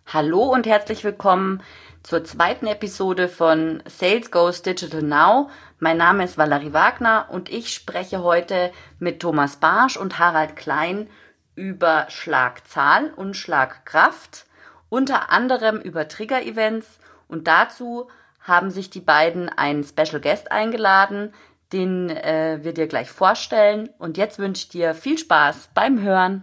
Hallo und herzlich willkommen zur zweiten Episode von Sales Goes Digital Now. Mein Name ist Valerie Wagner und ich spreche heute mit Thomas Barsch und Harald Klein über Schlagzahl und Schlagkraft, unter anderem über Trigger-Events, und dazu haben sich die beiden einen Special Guest eingeladen, den wir dir gleich vorstellen. Und jetzt wünsche ich dir viel Spaß beim Hören.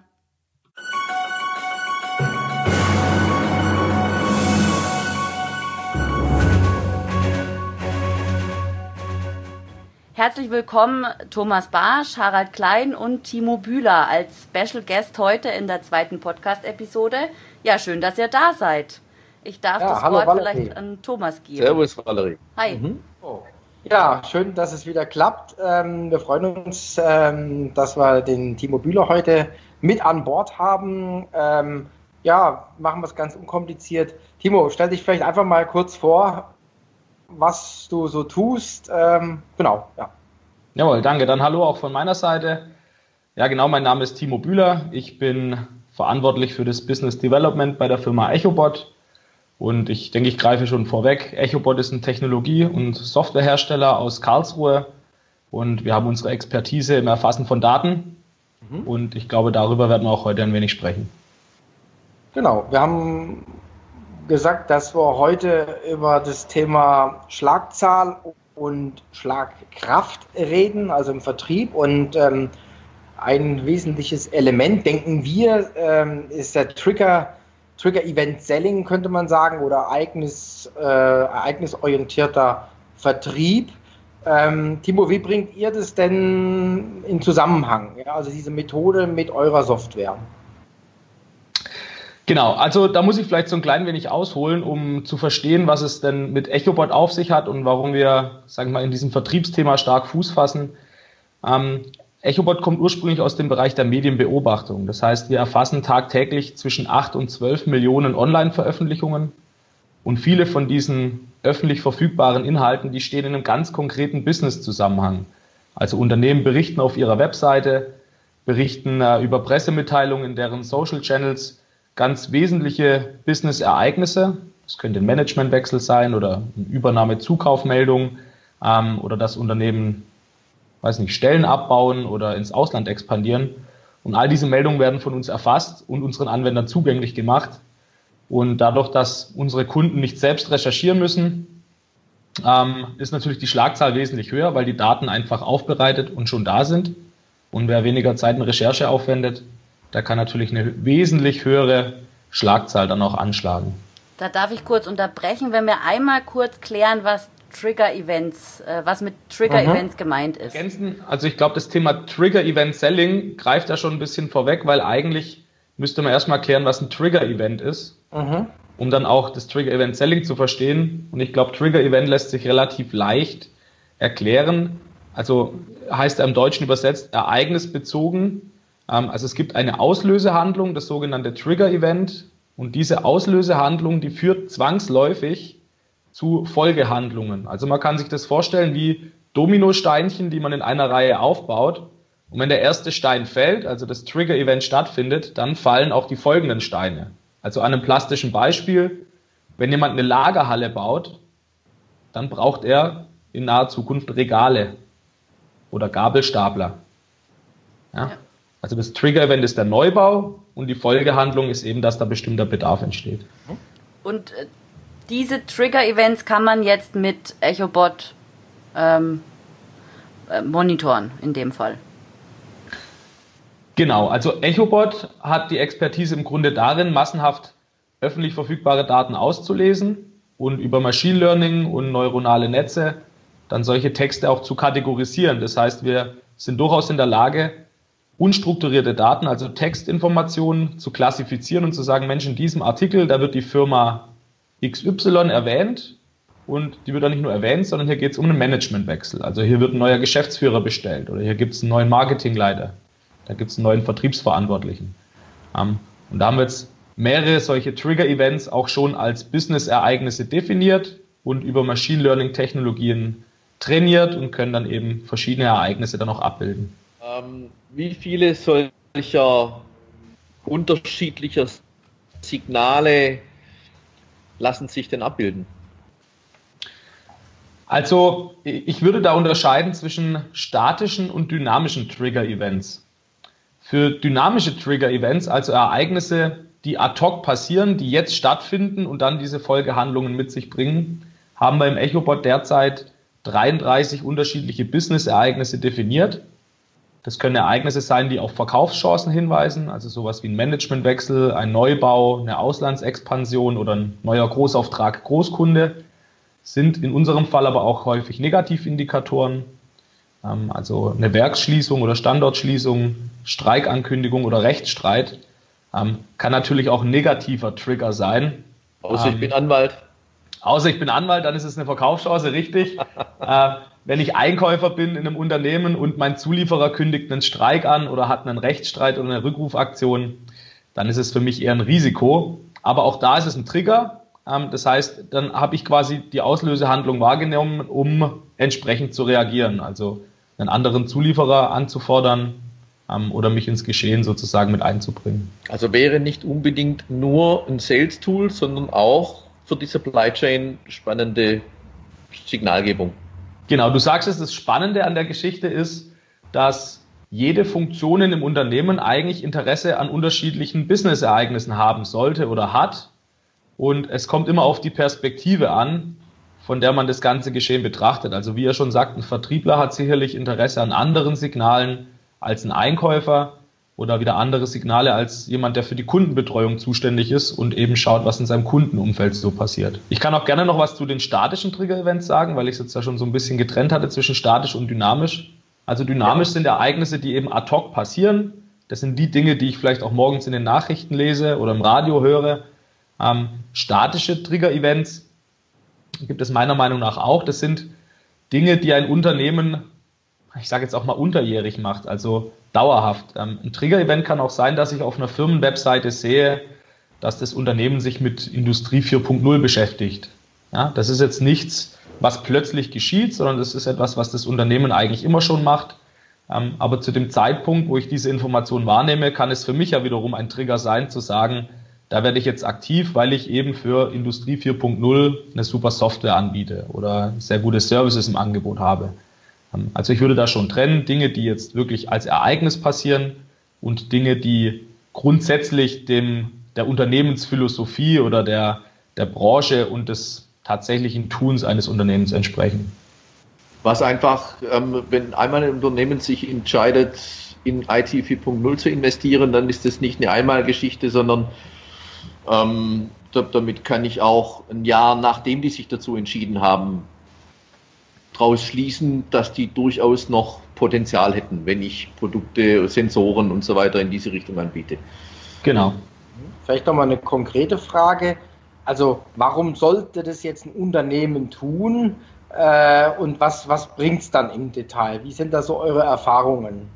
Herzlich willkommen Thomas Barsch, Harald Klein und Timo Bühler als Special Guest heute in der zweiten Podcast-Episode. Ja, schön, dass ihr da seid. Ich darf das Wort Valerie vielleicht an Thomas geben. Servus, Valerie. Hi. Oh. Ja, schön, dass es wieder klappt. Wir freuen uns, dass wir den Timo Bühler heute mit an Bord haben. Machen wir es ganz unkompliziert. Timo, stell dich vielleicht einfach mal kurz vor, was du so tust. Genau, ja. Jawohl, danke. Dann hallo auch von meiner Seite. Ja, genau, mein Name ist Timo Bühler. Ich bin verantwortlich für das Business Development bei der Firma Echobot. Und ich denke, ich greife schon vorweg. Echobot ist ein Technologie- und Softwarehersteller aus Karlsruhe. Und wir haben unsere Expertise im Erfassen von Daten. Und ich glaube, darüber werden wir auch heute ein wenig sprechen. Genau, wir haben gesagt, dass wir heute über das Thema Schlagzahl und Schlagkraft reden, also im Vertrieb. Und ein wesentliches Element, denken wir, ist der Trigger-Event-Selling, könnte man sagen, oder ereignisorientierter Vertrieb. Timo, wie bringt ihr das denn in Zusammenhang? Ja, also diese Methode mit eurer Software? Genau, also da muss ich vielleicht so ein klein wenig ausholen, um zu verstehen, was es denn mit Echobot auf sich hat und warum wir, sagen wir mal, in diesem Vertriebsthema stark Fuß fassen. Echobot kommt ursprünglich aus dem Bereich der Medienbeobachtung. Das heißt, wir erfassen tagtäglich zwischen 8 und 12 Millionen Online-Veröffentlichungen. Und viele von diesen öffentlich verfügbaren Inhalten, die stehen in einem ganz konkreten Business-Zusammenhang. Also Unternehmen berichten auf ihrer Webseite, berichten über Pressemitteilungen in deren Social Channels, ganz wesentliche Business-Ereignisse. Das könnte ein Managementwechsel sein oder eine Übernahme-Zukaufmeldung oder das Unternehmen, Stellen abbauen oder ins Ausland expandieren. Und all diese Meldungen werden von uns erfasst und unseren Anwendern zugänglich gemacht. Und dadurch, dass unsere Kunden nicht selbst recherchieren müssen, ist natürlich die Schlagzahl wesentlich höher, weil die Daten einfach aufbereitet und schon da sind. Und wer weniger Zeit in Recherche aufwendet, der kann natürlich eine wesentlich höhere Schlagzahl dann auch anschlagen. Da darf ich kurz unterbrechen, wenn wir einmal kurz klären, was mit Trigger-Events gemeint ist. Also ich glaube, das Thema Trigger-Event-Selling greift da schon ein bisschen vorweg, weil eigentlich müsste man erstmal klären, was ein Trigger-Event ist, um dann auch das Trigger-Event-Selling zu verstehen. Und ich glaube, Trigger-Event lässt sich relativ leicht erklären. Also heißt er im Deutschen übersetzt ereignisbezogen. Also es gibt eine Auslösehandlung, das sogenannte Trigger-Event. Und diese Auslösehandlung, die führt zwangsläufig zu Folgehandlungen. Also man kann sich das vorstellen wie Dominosteinchen, die man in einer Reihe aufbaut. Und wenn der erste Stein fällt, also das Trigger-Event stattfindet, dann fallen auch die folgenden Steine. Also an einem plastischen Beispiel, wenn jemand eine Lagerhalle baut, dann braucht er in naher Zukunft Regale oder Gabelstapler. Ja. Also das Trigger-Event ist der Neubau und die Folgehandlung ist eben, dass da bestimmter Bedarf entsteht. Und diese Trigger-Events kann man jetzt mit Echobot monitoren in dem Fall. Genau, also Echobot hat die Expertise im Grunde darin, massenhaft öffentlich verfügbare Daten auszulesen und über Machine Learning und neuronale Netze dann solche Texte auch zu kategorisieren. Das heißt, wir sind durchaus in der Lage, unstrukturierte Daten, also Textinformationen, zu klassifizieren und zu sagen, Mensch, in diesem Artikel, da wird die Firma XY erwähnt und die wird auch nicht nur erwähnt, sondern hier geht es um einen Managementwechsel. Also hier wird ein neuer Geschäftsführer bestellt oder hier gibt es einen neuen Marketingleiter, da gibt es einen neuen Vertriebsverantwortlichen. Und da haben wir jetzt mehrere solche Trigger-Events auch schon als Business-Ereignisse definiert und über Machine Learning-Technologien trainiert und können dann eben verschiedene Ereignisse dann auch abbilden. Wie viele solcher unterschiedlicher Signale lassen sich denn abbilden? Also ich würde da unterscheiden zwischen statischen und dynamischen Trigger-Events. Für dynamische Trigger-Events, also Ereignisse, die ad hoc passieren, die jetzt stattfinden und dann diese Folgehandlungen mit sich bringen, haben wir im Echobot derzeit 33 unterschiedliche Business-Ereignisse definiert. Das können Ereignisse sein, die auf Verkaufschancen hinweisen, also sowas wie ein Managementwechsel, ein Neubau, eine Auslandsexpansion oder ein neuer Großauftrag Großkunde, sind in unserem Fall aber auch häufig Negativindikatoren, also eine Werksschließung oder Standortschließung, Streikankündigung oder Rechtsstreit, kann natürlich auch ein negativer Trigger sein. Außer ich bin Anwalt. Außer ich bin Anwalt, dann ist es eine Verkaufschance, richtig. Wenn ich Einkäufer bin in einem Unternehmen und mein Zulieferer kündigt einen Streik an oder hat einen Rechtsstreit oder eine Rückrufaktion, dann ist es für mich eher ein Risiko. Aber auch da ist es ein Trigger. Das heißt, dann habe ich quasi die Auslösehandlung wahrgenommen, um entsprechend zu reagieren. Also einen anderen Zulieferer anzufordern oder mich ins Geschehen sozusagen mit einzubringen. Also wäre nicht unbedingt nur ein Sales-Tool, sondern auch für die Supply Chain spannende Signalgebung. Genau, du sagst es, das Spannende an der Geschichte ist, dass jede Funktion in einem Unternehmen eigentlich Interesse an unterschiedlichen Business-Ereignissen haben sollte oder hat. Und es kommt immer auf die Perspektive an, von der man das ganze Geschehen betrachtet. Also wie er schon sagt, ein Vertriebler hat sicherlich Interesse an anderen Signalen als ein Einkäufer oder wieder andere Signale als jemand, der für die Kundenbetreuung zuständig ist und eben schaut, was in seinem Kundenumfeld so passiert. Ich kann auch gerne noch was zu den statischen Trigger-Events sagen, weil ich es jetzt ja schon so ein bisschen getrennt hatte zwischen statisch und dynamisch. Also dynamisch sind Ereignisse, die eben ad hoc passieren. Das sind die Dinge, die ich vielleicht auch morgens in den Nachrichten lese oder im Radio höre. Statische Trigger-Events gibt es meiner Meinung nach auch. Das sind Dinge, die ein Unternehmen, ich sage jetzt auch mal unterjährig macht, also dauerhaft. Ein Trigger-Event kann auch sein, dass ich auf einer Firmenwebseite sehe, dass das Unternehmen sich mit Industrie 4.0 beschäftigt. Ja, das ist jetzt nichts, was plötzlich geschieht, sondern das ist etwas, was das Unternehmen eigentlich immer schon macht. Aber zu dem Zeitpunkt, wo ich diese Information wahrnehme, kann es für mich ja wiederum ein Trigger sein, zu sagen, da werde ich jetzt aktiv, weil ich eben für Industrie 4.0 eine super Software anbiete oder sehr gute Services im Angebot habe. Also ich würde da schon trennen, Dinge, die jetzt wirklich als Ereignis passieren und Dinge, die grundsätzlich der Unternehmensphilosophie oder der Branche und des tatsächlichen Tuns eines Unternehmens entsprechen. Was einfach, wenn einmal ein Unternehmen sich entscheidet, in IT 4.0 zu investieren, dann ist das nicht eine Einmalgeschichte, sondern damit kann ich auch ein Jahr, nachdem die sich dazu entschieden haben, daraus schließen, dass die durchaus noch Potenzial hätten, wenn ich Produkte, Sensoren und so weiter in diese Richtung anbiete. Genau. Vielleicht nochmal eine konkrete Frage. Also warum sollte das jetzt ein Unternehmen tun und was bringt es dann im Detail? Wie sind da so eure Erfahrungen?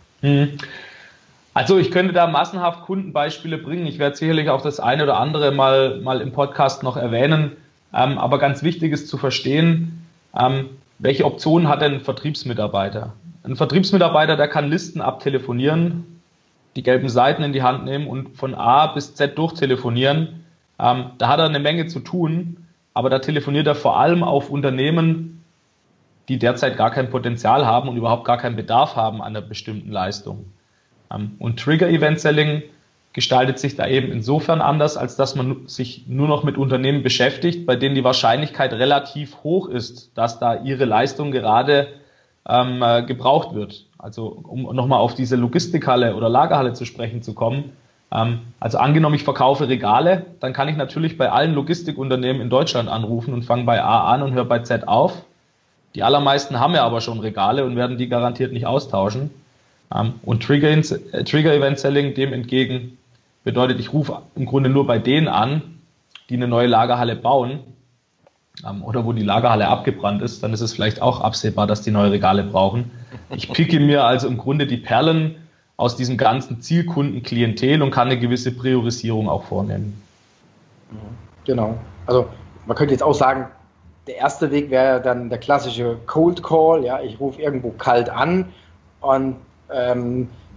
Also ich könnte da massenhaft Kundenbeispiele bringen. Ich werde sicherlich auch das eine oder andere mal im Podcast noch erwähnen. Aber ganz wichtig ist zu verstehen, welche Optionen hat denn ein Vertriebsmitarbeiter? Ein Vertriebsmitarbeiter, der kann Listen abtelefonieren, die gelben Seiten in die Hand nehmen und von A bis Z durchtelefonieren. Da hat er eine Menge zu tun, aber da telefoniert er vor allem auf Unternehmen, die derzeit gar kein Potenzial haben und überhaupt gar keinen Bedarf haben an einer bestimmten Leistung. Und Trigger-Event-Selling gestaltet sich da eben insofern anders, als dass man sich nur noch mit Unternehmen beschäftigt, bei denen die Wahrscheinlichkeit relativ hoch ist, dass da ihre Leistung gerade gebraucht wird. Also um nochmal auf diese Logistikhalle oder Lagerhalle zu sprechen zu kommen. Also angenommen, ich verkaufe Regale, dann kann ich natürlich bei allen Logistikunternehmen in Deutschland anrufen und fange bei A an und höre bei Z auf. Die allermeisten haben ja aber schon Regale und werden die garantiert nicht austauschen. Und Trigger-Event-Selling dem entgegen bedeutet, ich rufe im Grunde nur bei denen an, die eine neue Lagerhalle bauen oder wo die Lagerhalle abgebrannt ist, dann ist es vielleicht auch absehbar, dass die neue Regale brauchen. Ich picke mir also im Grunde die Perlen aus diesem ganzen Zielkundenklientel und kann eine gewisse Priorisierung auch vornehmen. Genau. Also man könnte jetzt auch sagen, der erste Weg wäre dann der klassische Cold Call. Ja, ich rufe irgendwo kalt an und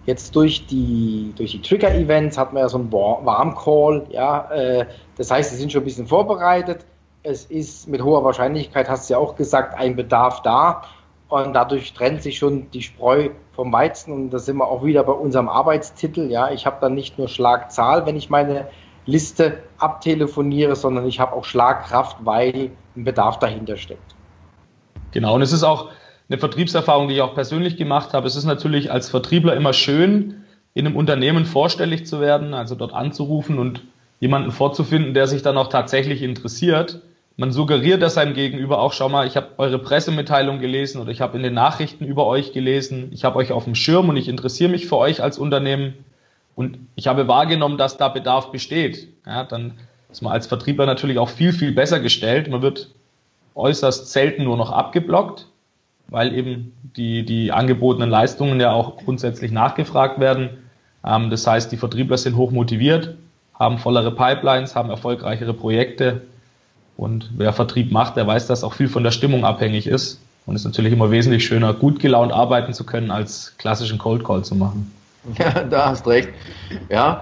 Jetzt durch die Trigger-Events hat man ja so einen Warm-Call, ja, das heißt, sie sind schon ein bisschen vorbereitet. Es ist mit hoher Wahrscheinlichkeit, hast du ja auch gesagt, ein Bedarf da und dadurch trennt sich schon die Spreu vom Weizen und da sind wir auch wieder bei unserem Arbeitstitel. Ja, ich habe dann nicht nur Schlagzahl, wenn ich meine Liste abtelefoniere, sondern ich habe auch Schlagkraft, weil ein Bedarf dahinter steckt. Genau, und es ist auch eine Vertriebserfahrung, die ich auch persönlich gemacht habe. Es ist natürlich als Vertriebler immer schön, in einem Unternehmen vorstellig zu werden, also dort anzurufen und jemanden vorzufinden, der sich dann auch tatsächlich interessiert. Man suggeriert das seinem Gegenüber auch, schau mal, ich habe eure Pressemitteilung gelesen oder ich habe in den Nachrichten über euch gelesen, ich habe euch auf dem Schirm und ich interessiere mich für euch als Unternehmen und ich habe wahrgenommen, dass da Bedarf besteht. Ja, dann ist man als Vertriebler natürlich auch viel, viel besser gestellt. Man wird äußerst selten nur noch abgeblockt, weil eben die angebotenen Leistungen ja auch grundsätzlich nachgefragt werden. Das heißt, die Vertriebler sind hoch motiviert, haben vollere Pipelines, haben erfolgreichere Projekte. Und wer Vertrieb macht, der weiß, dass auch viel von der Stimmung abhängig ist. Und es ist natürlich immer wesentlich schöner, gut gelaunt arbeiten zu können, als klassischen Cold Call zu machen. Ja, da hast recht. Ja,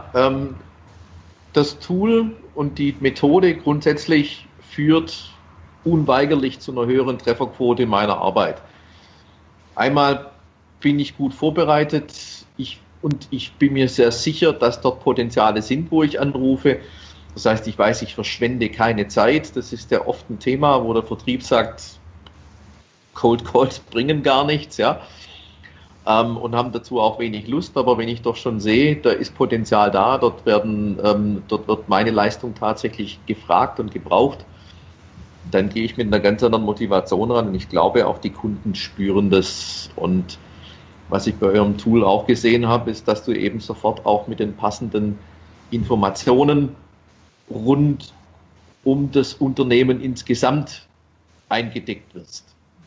das Tool und die Methode grundsätzlich führt unweigerlich zu einer höheren Trefferquote meiner Arbeit. Einmal bin ich gut vorbereitet und ich bin mir sehr sicher, dass dort Potenziale sind, wo ich anrufe. Das heißt, ich weiß, ich verschwende keine Zeit. Das ist ja oft ein Thema, wo der Vertrieb sagt, Cold Calls bringen gar nichts, ja, und haben dazu auch wenig Lust. Aber wenn ich doch schon sehe, da ist Potenzial da, dort wird meine Leistung tatsächlich gefragt und gebraucht, dann gehe ich mit einer ganz anderen Motivation ran und ich glaube, auch die Kunden spüren das. Und was ich bei eurem Tool auch gesehen habe, ist, dass du eben sofort auch mit den passenden Informationen rund um das Unternehmen insgesamt eingedeckt wirst.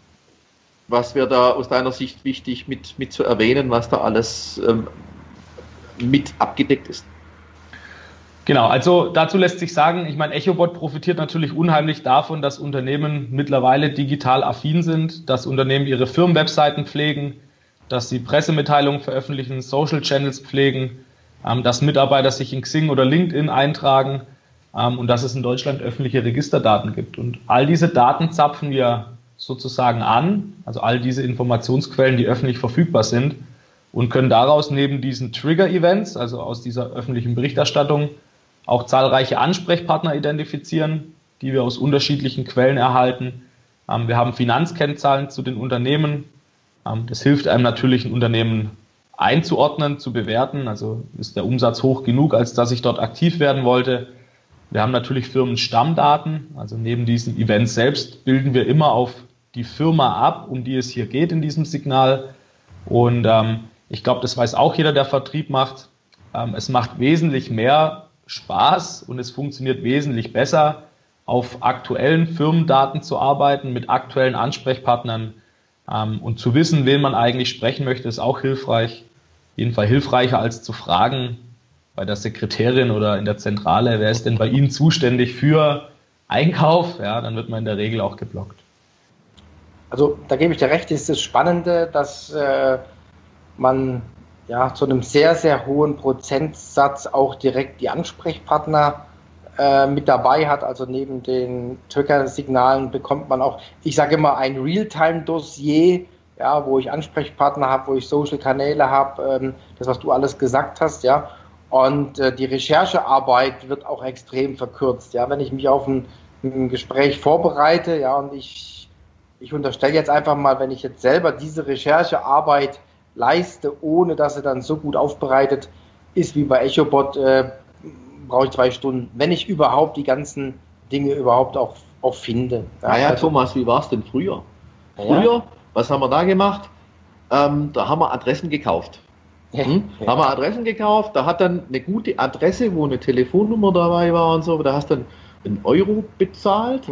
Was wäre da aus deiner Sicht wichtig mit zu erwähnen, was da alles mit abgedeckt ist? Genau, also dazu lässt sich sagen, ich meine, Echobot profitiert natürlich unheimlich davon, dass Unternehmen mittlerweile digital affin sind, dass Unternehmen ihre Firmenwebseiten pflegen, dass sie Pressemitteilungen veröffentlichen, Social Channels pflegen, dass Mitarbeiter sich in Xing oder LinkedIn eintragen und dass es in Deutschland öffentliche Registerdaten gibt. Und all diese Daten zapfen wir sozusagen an, also all diese Informationsquellen, die öffentlich verfügbar sind und können daraus neben diesen Trigger-Events, also aus dieser öffentlichen Berichterstattung, auch zahlreiche Ansprechpartner identifizieren, die wir aus unterschiedlichen Quellen erhalten. Wir haben Finanzkennzahlen zu den Unternehmen. Das hilft einem natürlich, ein Unternehmen einzuordnen, zu bewerten. Also ist der Umsatz hoch genug, als dass ich dort aktiv werden wollte. Wir haben natürlich Firmenstammdaten. Also neben diesen Events selbst bilden wir immer auf die Firma ab, um die es hier geht in diesem Signal. Und ich glaube, das weiß auch jeder, der Vertrieb macht. Es macht wesentlich mehr Spaß und es funktioniert wesentlich besser, auf aktuellen Firmendaten zu arbeiten, mit aktuellen Ansprechpartnern und zu wissen, wen man eigentlich sprechen möchte, ist auch hilfreich. Auf jeden Fall hilfreicher als zu fragen bei der Sekretärin oder in der Zentrale, wer ist denn bei Ihnen zuständig für Einkauf? Ja, dann wird man in der Regel auch geblockt. Also da gebe ich dir recht, ist das Spannende, dass man ja zu einem sehr, sehr hohen Prozentsatz auch direkt die Ansprechpartner mit dabei hat. Also neben den Trigger-Signalen bekommt man auch, ich sage immer, ein Realtime-Dossier, ja, wo ich Ansprechpartner habe, wo ich Social-Kanäle habe, das, was du alles gesagt hast, ja. Und die Recherchearbeit wird auch extrem verkürzt, ja. Wenn ich mich auf ein Gespräch vorbereite, ja, und ich unterstelle jetzt einfach mal, wenn ich jetzt selber diese Recherchearbeit leiste, ohne dass sie dann so gut aufbereitet ist wie bei Echobot, brauche ich 2 Stunden, wenn ich überhaupt die ganzen Dinge überhaupt auch finde. Ja, also, Thomas, wie war es denn früher? Früher, was haben wir da gemacht? Da haben wir Adressen gekauft. Haben wir Adressen gekauft, da hat dann eine gute Adresse, wo eine Telefonnummer dabei war und so, da hast du dann einen Euro bezahlt.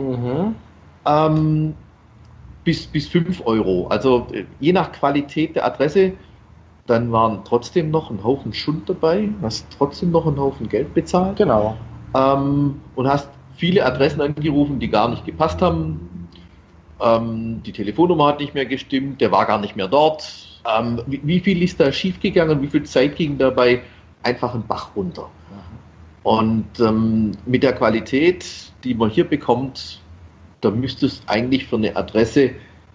Bis 5 Euro. Also je nach Qualität der Adresse, dann waren trotzdem noch ein Haufen Schund dabei, hast trotzdem noch einen Haufen Geld bezahlt. Genau. Und hast viele Adressen angerufen, die gar nicht gepasst haben. Die Telefonnummer hat nicht mehr gestimmt, der war gar nicht mehr dort. wie viel ist da schiefgegangen, wie viel Zeit ging dabei einfach einen Bach runter. Und mit der Qualität, die man hier bekommt, da müsste es eigentlich für eine Adresse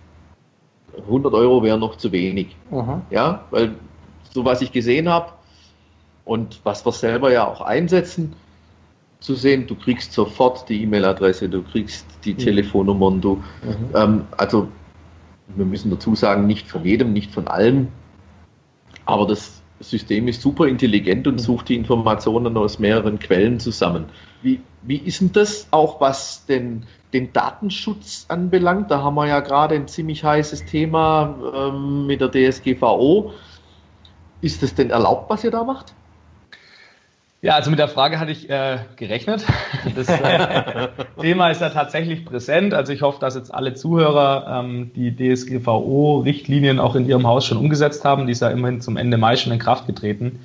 100 Euro wäre noch zu wenig. Ja, weil so was ich gesehen habe und was wir selber ja auch einsetzen, zu sehen, du kriegst sofort die E-Mail-Adresse, du kriegst die Telefonnummern, also wir müssen dazu sagen, nicht von jedem, nicht von allen, aber das System ist super intelligent und sucht die Informationen aus mehreren Quellen zusammen. Wie ist denn das auch, was den Datenschutz anbelangt? Da haben wir ja gerade ein ziemlich heißes Thema mit der DSGVO. Ist das denn erlaubt, was ihr da macht? Ja, also mit der Frage hatte ich gerechnet. Das Thema ist ja tatsächlich präsent. Also ich hoffe, dass jetzt alle Zuhörer die DSGVO-Richtlinien auch in ihrem Haus schon umgesetzt haben. Die ist ja immerhin zum Ende Mai schon in Kraft getreten.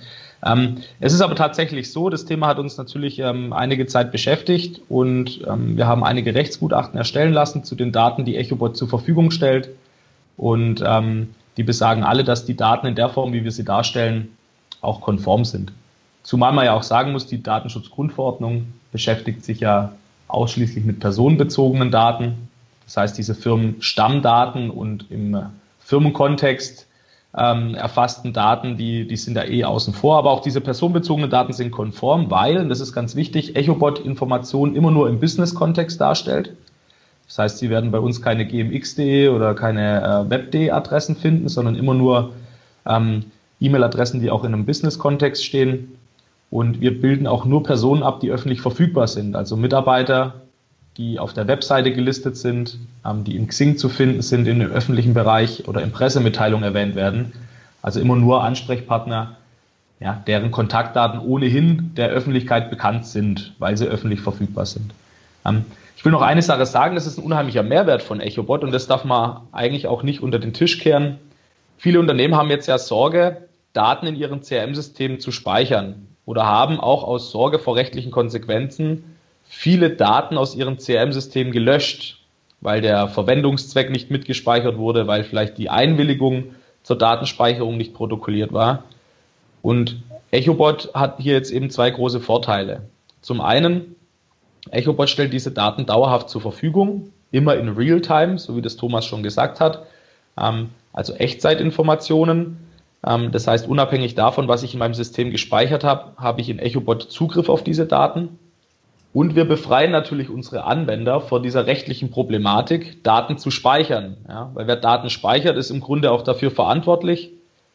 Es ist aber tatsächlich so, das Thema hat uns natürlich einige Zeit beschäftigt und wir haben einige Rechtsgutachten erstellen lassen zu den Daten, die Echobot zur Verfügung stellt. Und die besagen alle, dass die Daten in der Form, wie wir sie darstellen, auch konform sind. Zumal man ja auch sagen muss, die Datenschutzgrundverordnung beschäftigt sich ja ausschließlich mit personenbezogenen Daten. Das heißt, diese Firmenstammdaten und im Firmenkontext erfassten Daten, die sind da außen vor. Aber auch diese personenbezogenen Daten sind konform, weil, und das ist ganz wichtig, Echobot Informationen immer nur im Business-Kontext darstellt. Das heißt, Sie werden bei uns keine gmx.de oder keine web.de Adressen finden, sondern immer nur E-Mail-Adressen, die auch in einem Business-Kontext stehen. Und wir bilden auch nur Personen ab, die öffentlich verfügbar sind, also Mitarbeiter, die auf der Webseite gelistet sind, die im Xing zu finden sind, in dem öffentlichen Bereich oder in Pressemitteilungen erwähnt werden. Also immer nur Ansprechpartner, ja, deren Kontaktdaten ohnehin der Öffentlichkeit bekannt sind, weil sie öffentlich verfügbar sind. Ich will noch eine Sache sagen, das ist ein unheimlicher Mehrwert von Echobot und das darf man eigentlich auch nicht unter den Tisch kehren. Viele Unternehmen haben jetzt ja Sorge, Daten in ihren CRM-Systemen zu speichern oder haben auch aus Sorge vor rechtlichen Konsequenzen viele Daten aus ihren CRM-Systemen gelöscht, weil der Verwendungszweck nicht mitgespeichert wurde, weil vielleicht die Einwilligung zur Datenspeicherung nicht protokolliert war. Und Echobot hat hier jetzt eben zwei große Vorteile. Zum einen, Echobot stellt diese Daten dauerhaft zur Verfügung, immer in Realtime, so wie das Thomas schon gesagt hat, also Echtzeitinformationen. Das heißt, unabhängig davon, was ich in meinem System gespeichert habe, habe ich in Echobot Zugriff auf diese Daten. Und wir befreien natürlich unsere Anwender vor dieser rechtlichen Problematik, Daten zu speichern. Ja, weil wer Daten speichert, ist im Grunde auch dafür verantwortlich,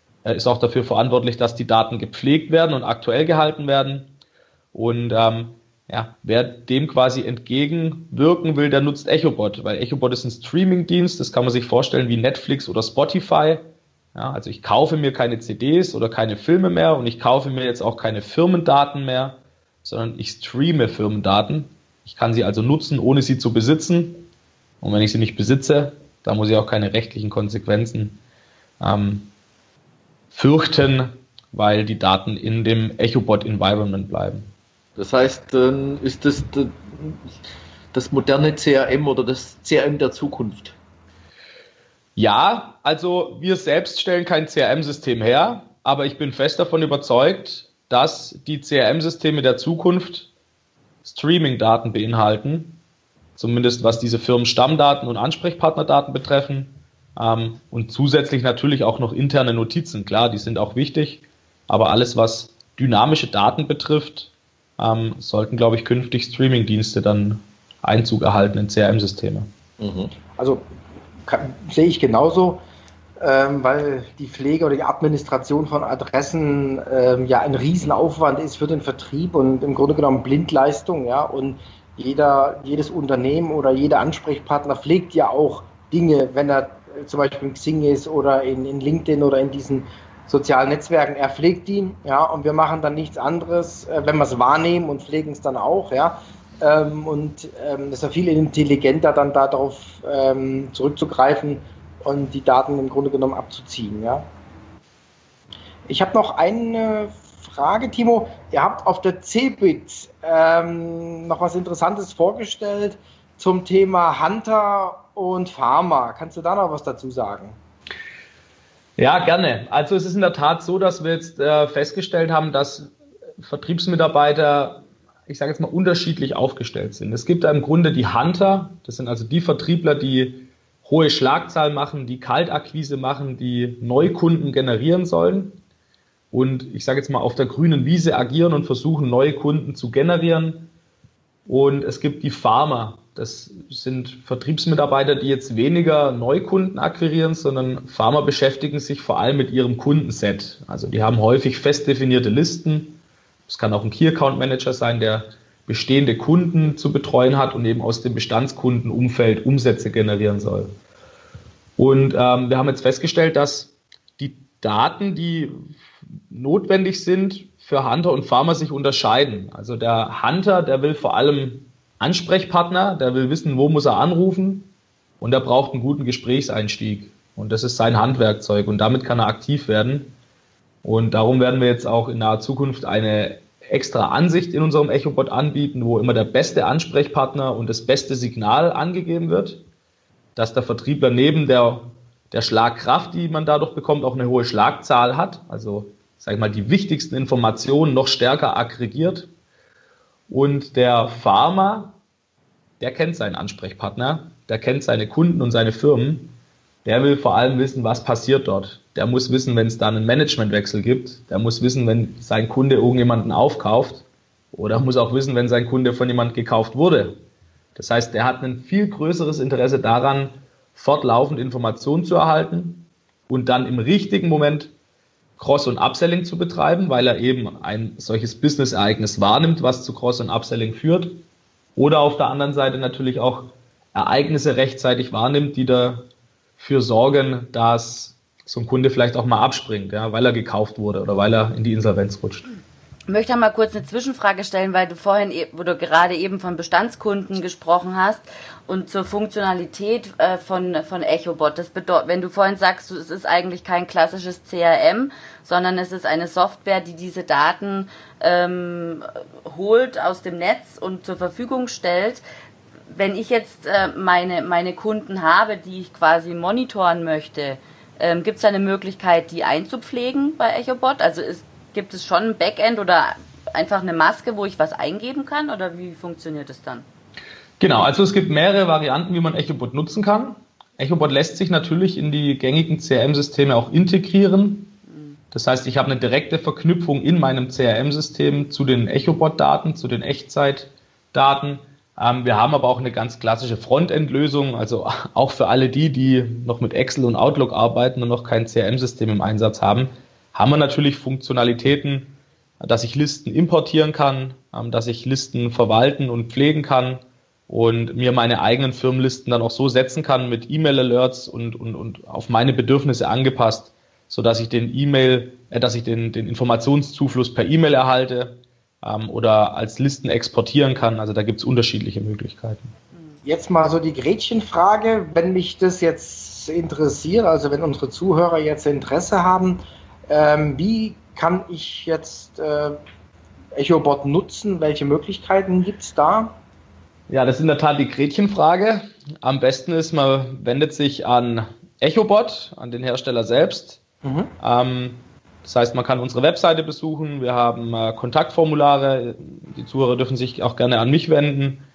dass die Daten gepflegt werden und aktuell gehalten werden. Und wer dem quasi entgegenwirken will, der nutzt Echobot, weil Echobot ist ein Streaming-Dienst, das kann man sich vorstellen wie Netflix oder Spotify. Ja, also ich kaufe mir keine CDs oder keine Filme mehr und ich kaufe mir jetzt auch keine Firmendaten mehr, sondern ich streame Firmendaten. Ich kann sie also nutzen, ohne sie zu besitzen. Und wenn ich sie nicht besitze, dann muss ich auch keine rechtlichen Konsequenzen fürchten, weil die Daten in dem Echobot-Environment bleiben. Das heißt, ist das moderne CRM oder das CRM der Zukunft? Ja, also wir selbst stellen kein CRM-System her, aber ich bin fest davon überzeugt, dass die CRM-Systeme der Zukunft Streaming-Daten beinhalten, zumindest was diese Firmenstammdaten und Ansprechpartnerdaten betreffen und zusätzlich natürlich auch noch interne Notizen. Klar, die sind auch wichtig, aber alles, was dynamische Daten betrifft, sollten, glaube ich, künftig Streaming-Dienste dann Einzug erhalten in CRM-Systeme. Also sehe ich genauso, weil die Pflege oder die Administration von Adressen ja ein Riesenaufwand ist für den Vertrieb und im Grunde genommen Blindleistung, ja, und jedes Unternehmen oder jeder Ansprechpartner pflegt ja auch Dinge, wenn er zum Beispiel in Xing ist oder in LinkedIn oder in diesen sozialen Netzwerken, er pflegt die, ja, und wir machen dann nichts anderes, wenn wir es wahrnehmen und pflegen es dann auch, ja. Das ist ja viel intelligenter, dann darauf zurückzugreifen und die Daten im Grunde genommen abzuziehen. Ja. Ich habe noch eine Frage, Timo. Ihr habt auf der CeBIT noch was Interessantes vorgestellt zum Thema Hunter und Pharma. Kannst du da noch was dazu sagen? Ja, gerne. Also es ist in der Tat so, dass wir jetzt festgestellt haben, dass Vertriebsmitarbeiter, ich sage jetzt mal, unterschiedlich aufgestellt sind. Es gibt da im Grunde die Hunter, das sind also die Vertriebler, die hohe Schlagzahlen machen, die Kaltakquise machen, die Neukunden generieren sollen und ich sage jetzt mal auf der grünen Wiese agieren und versuchen, neue Kunden zu generieren. Und es gibt die Farmer. Das sind Vertriebsmitarbeiter, die jetzt weniger Neukunden akquirieren, sondern Farmer beschäftigen sich vor allem mit ihrem Kundenset. Also die haben häufig fest definierte Listen. Es kann auch ein Key Account Manager sein, der bestehende Kunden zu betreuen hat und eben aus dem Bestandskundenumfeld Umsätze generieren soll. Und wir haben jetzt festgestellt, dass die Daten, die notwendig sind für Hunter und Farmer, sich unterscheiden. Also der Hunter, der will vor allem Ansprechpartner, der will wissen, wo muss er anrufen und er braucht einen guten Gesprächseinstieg. Und das ist sein Handwerkzeug und damit kann er aktiv werden. Und darum werden wir jetzt auch in naher Zukunft eine extra Ansicht in unserem EchoBot anbieten, wo immer der beste Ansprechpartner und das beste Signal angegeben wird, dass der Vertriebler neben der Schlagkraft, die man dadurch bekommt, auch eine hohe Schlagzahl hat, also sag ich mal, die wichtigsten Informationen noch stärker aggregiert. Und der Farmer, der kennt seinen Ansprechpartner, der kennt seine Kunden und seine Firmen, der will vor allem wissen, was passiert dort. Der muss wissen, wenn es da einen Managementwechsel gibt, der muss wissen, wenn sein Kunde irgendjemanden aufkauft oder muss auch wissen, wenn sein Kunde von jemandem gekauft wurde. Das heißt, der hat ein viel größeres Interesse daran, fortlaufend Informationen zu erhalten und dann im richtigen Moment Cross- und Upselling zu betreiben, weil er eben ein solches Business-Ereignis wahrnimmt, was zu Cross- und Upselling führt. Oder auf der anderen Seite natürlich auch Ereignisse rechtzeitig wahrnimmt, die dafür sorgen, dass so ein Kunde vielleicht auch mal abspringt, ja, weil er gekauft wurde oder weil er in die Insolvenz rutscht. Ich möchte mal kurz eine Zwischenfrage stellen, weil du wo du gerade eben von Bestandskunden gesprochen hast und zur Funktionalität von EchoBot. Das bedeutet, wenn du vorhin sagst, es ist eigentlich kein klassisches CRM, sondern es ist eine Software, die diese Daten holt aus dem Netz und zur Verfügung stellt. Wenn ich jetzt meine Kunden habe, die ich quasi monitoren möchte, gibt es da eine Möglichkeit, die einzupflegen bei EchoBot? Also gibt es schon ein Backend oder einfach eine Maske, wo ich was eingeben kann? Oder wie funktioniert es dann? Genau, also es gibt mehrere Varianten, wie man EchoBot nutzen kann. EchoBot lässt sich natürlich in die gängigen CRM-Systeme auch integrieren. Das heißt, ich habe eine direkte Verknüpfung in meinem CRM-System zu den EchoBot-Daten, zu den Echtzeitdaten. Wir haben aber auch eine ganz klassische Frontend-Lösung, also auch für alle die noch mit Excel und Outlook arbeiten und noch kein CRM-System im Einsatz haben wir natürlich Funktionalitäten, dass ich Listen importieren kann, dass ich Listen verwalten und pflegen kann und mir meine eigenen Firmenlisten dann auch so setzen kann mit E-Mail-Alerts und auf meine Bedürfnisse angepasst, sodass ich den Informationszufluss per E-Mail erhalte oder als Listen exportieren kann. Also da gibt es unterschiedliche Möglichkeiten. Jetzt mal so die Gretchenfrage, wenn mich das jetzt interessiert, also wenn unsere Zuhörer jetzt Interesse haben, wie kann ich jetzt EchoBot nutzen? Welche Möglichkeiten gibt es da? Ja, das ist in der Tat die Gretchenfrage. Am besten ist, man wendet sich an EchoBot, an den Hersteller selbst. Das heißt, man kann unsere Webseite besuchen. Wir haben Kontaktformulare. Die Zuhörer dürfen sich auch gerne an mich wenden.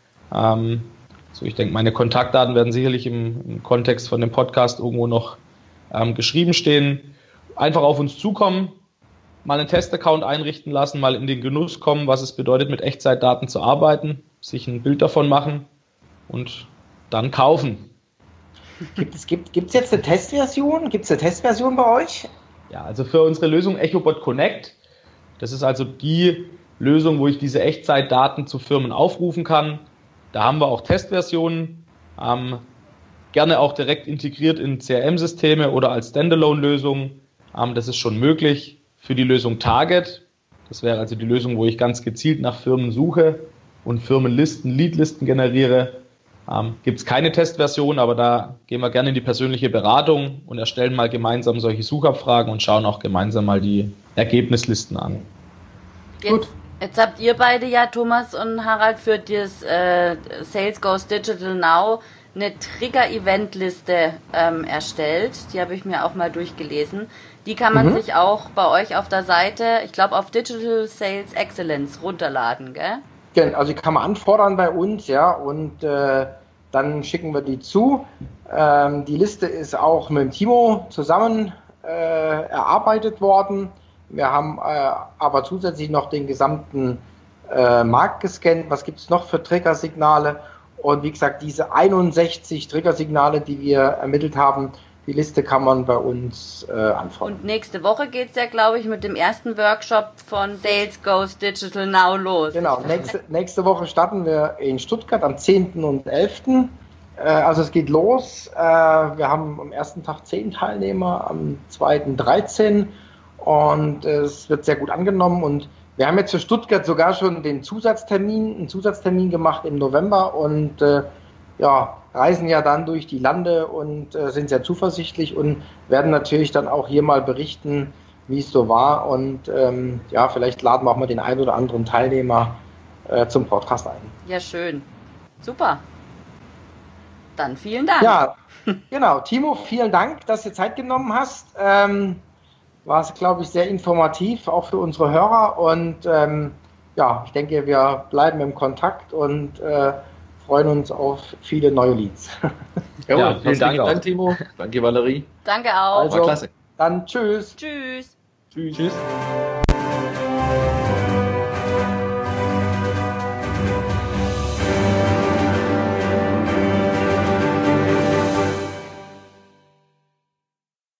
Ich denke, meine Kontaktdaten werden sicherlich im Kontext von dem Podcast irgendwo noch geschrieben stehen. Einfach auf uns zukommen, mal einen Testaccount einrichten lassen, mal in den Genuss kommen, was es bedeutet, mit Echtzeitdaten zu arbeiten, sich ein Bild davon machen und dann kaufen. Gibt es jetzt eine Testversion? Gibt es eine Testversion bei euch? Ja, also für unsere Lösung EchoBot Connect, das ist also die Lösung, wo ich diese Echtzeitdaten zu Firmen aufrufen kann. Da haben wir auch Testversionen, gerne auch direkt integriert in CRM-Systeme oder als Standalone-Lösung. Das ist schon möglich. Für die Lösung Target, das wäre also die Lösung, wo ich ganz gezielt nach Firmen suche und Firmenlisten, Leadlisten generiere, gibt es keine Testversion, aber da gehen wir gerne in die persönliche Beratung und erstellen mal gemeinsam solche Suchabfragen und schauen auch gemeinsam mal die Ergebnislisten an. Jetzt habt ihr beide ja, Thomas und Harald, für das Sales Goes Digital Now eine Trigger-Event-Liste erstellt. Die habe ich mir auch mal durchgelesen. Die kann man sich auch bei euch auf der Seite, ich glaube auf Digital Sales Excellence runterladen, gell? Genau, also die kann man anfordern bei uns, ja, und dann schicken wir die zu. Die Liste ist auch mit dem Timo zusammen erarbeitet worden. Wir haben aber zusätzlich noch den gesamten Markt gescannt. Was gibt es noch für Triggersignale? Und wie gesagt, diese 61 Triggersignale, die wir ermittelt haben, die Liste kann man bei uns anfordern. Und nächste Woche geht es ja, glaube ich, mit dem ersten Workshop von Sales Goes Digital Now los. Genau, nächste Woche starten wir in Stuttgart am 10. und 11. Also es geht los. Wir haben am ersten Tag 10 Teilnehmer, am zweiten 13 und es wird sehr gut angenommen. Und wir haben jetzt für Stuttgart sogar schon einen Zusatztermin gemacht im November und reisen ja dann durch die Lande und sind sehr zuversichtlich und werden natürlich dann auch hier mal berichten, wie es so war. Und vielleicht laden wir auch mal den einen oder anderen Teilnehmer zum Podcast ein. Ja, schön. Super. Dann vielen Dank. Ja, genau. Timo, vielen Dank, dass du Zeit genommen hast. War es, glaube ich, sehr informativ, auch für unsere Hörer. Und ich denke, wir bleiben im Kontakt und freuen uns auf viele neue Leads. Ja, vielen Dank, Timo. Danke, Valerie. Danke auch. Also, war klasse. Dann tschüss. Tschüss. Tschüss.